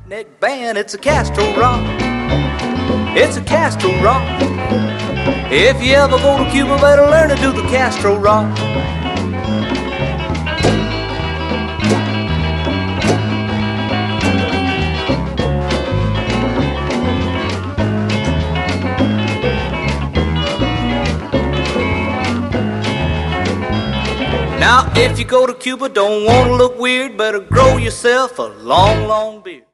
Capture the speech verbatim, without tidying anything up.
neck band, it's a Castro rock. It's a Castro rock. If you ever go to Cuba, better learn to do the Castro rock. Now, if you go to Cuba, don't want to look weird, better grow yourself a long, long beard.